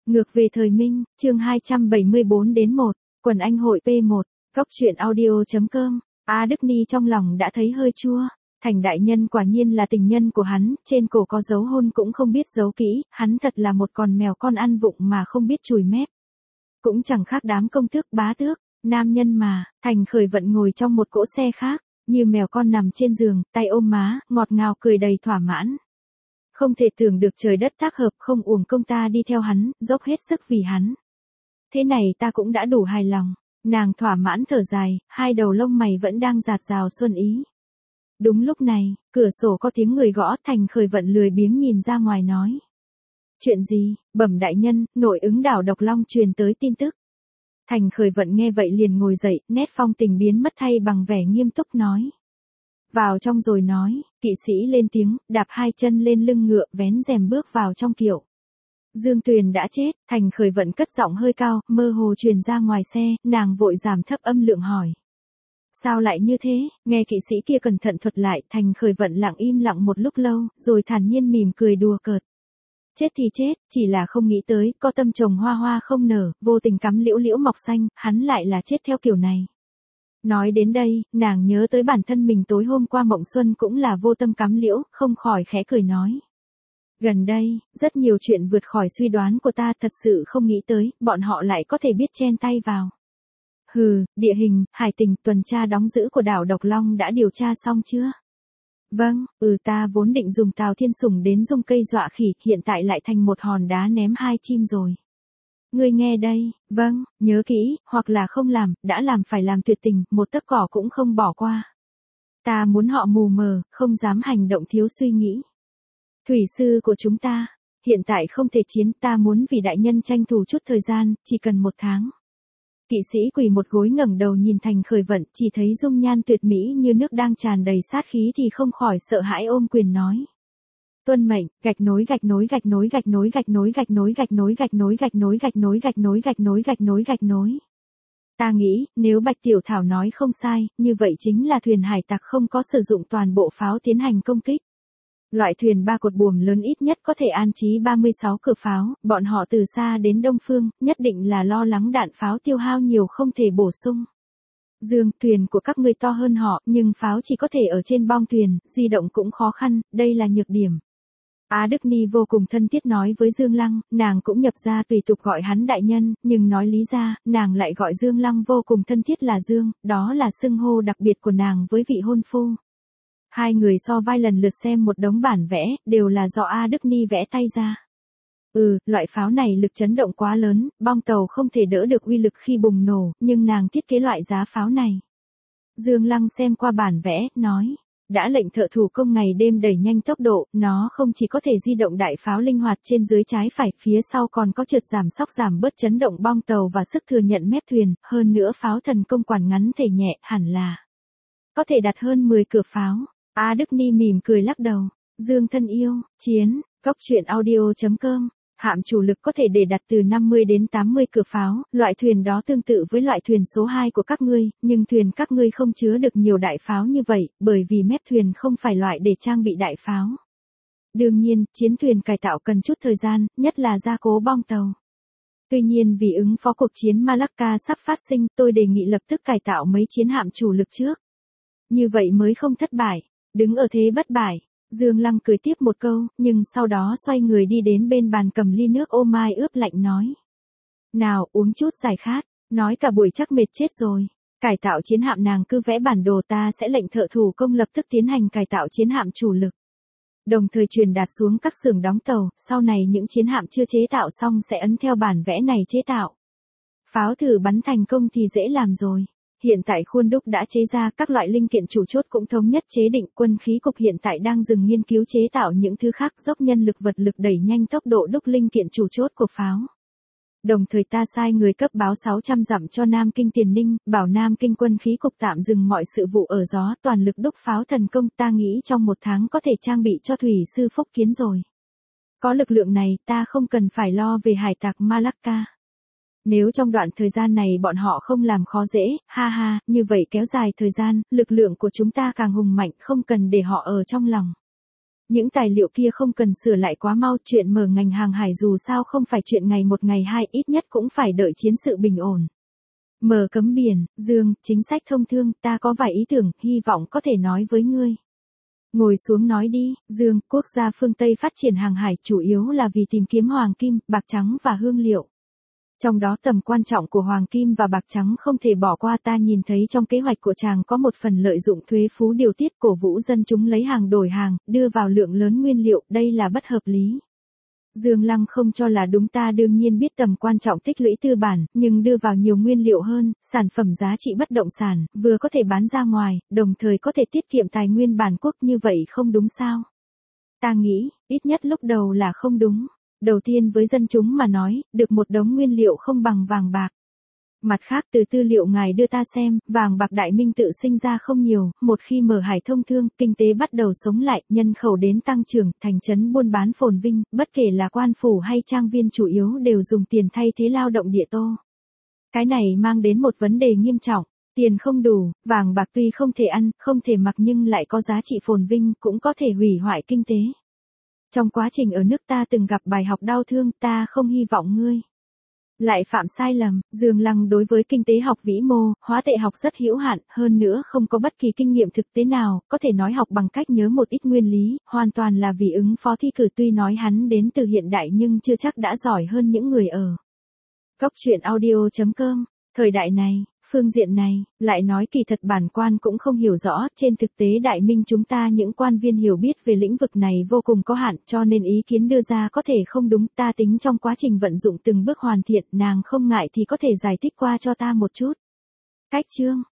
Ngược về thời Minh, chương 274-1, quần anh hội P1, góc truyện audio.com, A Đức Ni trong lòng đã thấy hơi chua. Thành đại nhân quả nhiên là tình nhân của hắn, trên cổ có dấu hôn cũng không biết giấu kỹ, hắn thật là một con mèo con ăn vụng mà không biết chùi mép. Cũng chẳng khác đám công tước bá tước, nam nhân mà. Thành Khởi Vận ngồi trong một cỗ xe khác, như mèo con nằm trên giường, tay ôm má, ngọt ngào cười đầy thỏa mãn. Không thể tưởng được trời đất tác hợp, không uổng công ta đi theo hắn, dốc hết sức vì hắn. Thế này ta cũng đã đủ hài lòng. Nàng thỏa mãn thở dài, hai đầu lông mày vẫn đang rạt rào xuân ý. Đúng lúc này, cửa sổ có tiếng người gõ, Thành Khởi Vận lười biếng nhìn ra ngoài nói. Chuyện gì, bẩm đại nhân, nội ứng đảo Độc Long truyền tới tin tức. Thành Khởi Vận nghe vậy liền ngồi dậy, nét phong tình biến mất thay bằng vẻ nghiêm túc nói. Vào trong rồi nói, kỵ sĩ lên tiếng, đạp hai chân lên lưng ngựa, vén rèm bước vào trong kiệu. Dương Tuyền đã chết, Thành Khởi Vận cất giọng hơi cao, mơ hồ truyền ra ngoài xe, nàng vội giảm thấp âm lượng hỏi. Sao lại như thế, nghe kỵ sĩ kia cẩn thận thuật lại, Thành Khởi Vận lặng im lặng một lúc lâu, rồi thản nhiên mỉm cười đùa cợt. Chết thì chết, chỉ là không nghĩ tới, có tâm trồng hoa hoa không nở, vô tình cắm liễu liễu mọc xanh, hắn lại là chết theo kiểu này. Nói đến đây, nàng nhớ tới bản thân mình tối hôm qua mộng xuân cũng là vô tâm cắm liễu, không khỏi khẽ cười nói. Gần đây, rất nhiều chuyện vượt khỏi suy đoán của ta, thật sự không nghĩ tới, bọn họ lại có thể biết chen tay vào. Hừ, địa hình, hải tình, tuần tra đóng giữ của đảo Độc Long đã điều tra xong chưa? Vâng, ta vốn định dùng Tào Thiên Sủng đến dung cây dọa khỉ, hiện tại lại thành một hòn đá ném hai chim rồi. Ngươi nghe đây, vâng, nhớ kỹ, hoặc là không làm, đã làm phải làm tuyệt tình, một tấc cỏ cũng không bỏ qua. Ta muốn họ mù mờ, không dám hành động thiếu suy nghĩ. Thủy sư của chúng ta, hiện tại không thể chiến, ta muốn vì đại nhân tranh thủ chút thời gian, chỉ cần 1 tháng. Kỵ sĩ quỳ một gối ngẩng đầu nhìn Thành Khởi Vận, chỉ thấy dung nhan tuyệt mỹ như nước đang tràn đầy sát khí thì không khỏi sợ hãi ôm quyền nói. Tuân mệnh, gạch nối gạch nối gạch nối gạch nối gạch nối gạch nối gạch nối gạch nối gạch nối gạch nối gạch nối gạch nối gạch nối gạch nối. Ta nghĩ, nếu Bạch Tiểu Thảo nói không sai, như vậy chính là thuyền hải tặc không có sử dụng toàn bộ pháo tiến hành công kích. Loại thuyền 3 cột buồm lớn ít nhất có thể an trí 36 cửa pháo, bọn họ từ xa đến Đông Phương, nhất định là lo lắng đạn pháo tiêu hao nhiều không thể bổ sung. Dương, thuyền của các ngươi to hơn họ, nhưng pháo chỉ có thể ở trên bong thuyền, di động cũng khó khăn, đây là nhược điểm. Á Đức Ni vô cùng thân thiết nói với Dương Lăng, nàng cũng nhập ra tùy tục gọi hắn đại nhân, nhưng nói lý ra, nàng lại gọi Dương Lăng vô cùng thân thiết là Dương, đó là xưng hô đặc biệt của nàng với vị hôn phu. Hai người so vai lần lượt xem một đống bản vẽ, đều là do A Đức Ni vẽ tay ra. Loại pháo này lực chấn động quá lớn, bong tàu không thể đỡ được uy lực khi bùng nổ, nhưng nàng thiết kế loại giá pháo này. Dương Lăng xem qua bản vẽ, nói, đã lệnh thợ thủ công ngày đêm đẩy nhanh tốc độ, nó không chỉ có thể di động đại pháo linh hoạt trên dưới trái phải, phía sau còn có trượt giảm sóc giảm bớt chấn động bong tàu và sức thừa nhận mép thuyền, hơn nữa pháo thần công quản ngắn thể nhẹ, hẳn là có thể đặt hơn 10 cửa pháo. A Đức Ni mỉm cười lắc đầu. Dương thân yêu, chiến, góc truyện audio.com, hạm chủ lực có thể để đặt từ 50 đến 80 cửa pháo, loại thuyền đó tương tự với loại thuyền số 2 của các ngươi, nhưng thuyền các ngươi không chứa được nhiều đại pháo như vậy, bởi vì mép thuyền không phải loại để trang bị đại pháo. Đương nhiên, chiến thuyền cải tạo cần chút thời gian, nhất là gia cố bong tàu. Tuy nhiên vì ứng phó cuộc chiến Malacca sắp phát sinh, tôi đề nghị lập tức cải tạo mấy chiến hạm chủ lực trước. Như vậy mới không thất bại. Đứng ở thế bất bại, Dương Lăng cười tiếp một câu, nhưng sau đó xoay người đi đến bên bàn cầm ly nước ô mai ướp lạnh nói. Nào, uống chút giải khát, nói cả buổi chắc mệt chết rồi. Cải tạo chiến hạm nàng cứ vẽ bản đồ, ta sẽ lệnh thợ thủ công lập tức tiến hành cải tạo chiến hạm chủ lực. Đồng thời truyền đạt xuống các xưởng đóng tàu, sau này những chiến hạm chưa chế tạo xong sẽ ấn theo bản vẽ này chế tạo. Pháo thử bắn thành công thì dễ làm rồi. Hiện tại khuôn đúc đã chế ra, các loại linh kiện chủ chốt cũng thống nhất chế định, quân khí cục hiện tại đang dừng nghiên cứu chế tạo những thứ khác, dốc nhân lực vật lực đẩy nhanh tốc độ đúc linh kiện chủ chốt của pháo. Đồng thời ta sai người cấp báo 600 dặm cho Nam Kinh Tiền Ninh, bảo Nam Kinh quân khí cục tạm dừng mọi sự vụ ở gió, toàn lực đúc pháo thần công, ta nghĩ trong 1 tháng có thể trang bị cho thủy sư Phúc Kiến rồi. Có lực lượng này, ta không cần phải lo về hải tặc Malacca. Nếu trong đoạn thời gian này bọn họ không làm khó dễ, ha ha, như vậy kéo dài thời gian, lực lượng của chúng ta càng hùng mạnh, không cần để họ ở trong lòng. Những tài liệu kia không cần sửa lại quá mau, chuyện mở ngành hàng hải dù sao không phải chuyện ngày một ngày hai, ít nhất cũng phải đợi chiến sự bình ổn. Mở cấm biển, Dương, chính sách thông thương, ta có vài ý tưởng, hy vọng có thể nói với ngươi. Ngồi xuống nói đi, Dương, quốc gia phương Tây phát triển hàng hải chủ yếu là vì tìm kiếm hoàng kim, bạc trắng và hương liệu. Trong đó tầm quan trọng của hoàng kim và bạc trắng không thể bỏ qua, ta nhìn thấy trong kế hoạch của chàng có một phần lợi dụng thuế phú điều tiết cổ vũ dân chúng lấy hàng đổi hàng, đưa vào lượng lớn nguyên liệu, đây là bất hợp lý. Dương Lăng không cho là đúng, ta đương nhiên biết tầm quan trọng tích lũy tư bản, nhưng đưa vào nhiều nguyên liệu hơn, sản phẩm giá trị bất động sản, vừa có thể bán ra ngoài, đồng thời có thể tiết kiệm tài nguyên bản quốc, như vậy không đúng sao? Ta nghĩ, ít nhất lúc đầu là không đúng. Đầu tiên với dân chúng mà nói, được một đống nguyên liệu không bằng vàng bạc. Mặt khác từ tư liệu ngài đưa ta xem, vàng bạc Đại Minh tự sinh ra không nhiều, một khi mở hải thông thương, kinh tế bắt đầu sống lại, nhân khẩu đến tăng trưởng, thành trấn buôn bán phồn vinh, bất kể là quan phủ hay trang viên chủ yếu đều dùng tiền thay thế lao động địa tô. Cái này mang đến một vấn đề nghiêm trọng, tiền không đủ, vàng bạc tuy không thể ăn, không thể mặc nhưng lại có giá trị phồn vinh, cũng có thể hủy hoại kinh tế. Trong quá trình ở nước ta từng gặp bài học đau thương, ta không hy vọng ngươi lại phạm sai lầm. Dương Lăng đối với kinh tế học vĩ mô, hóa tệ học rất hữu hạn, hơn nữa không có bất kỳ kinh nghiệm thực tế nào, có thể nói học bằng cách nhớ một ít nguyên lý, hoàn toàn là vì ứng phó thi cử, tuy nói hắn đến từ hiện đại nhưng chưa chắc đã giỏi hơn những người ở Góc truyện audio.com. Thời đại này, phương diện này, lại nói kỳ thật bản quan cũng không hiểu rõ, trên thực tế Đại Minh chúng ta những quan viên hiểu biết về lĩnh vực này vô cùng có hạn, cho nên ý kiến đưa ra có thể không đúng, ta tính trong quá trình vận dụng từng bước hoàn thiện, nàng không ngại thì có thể giải thích qua cho ta một chút. Cách chương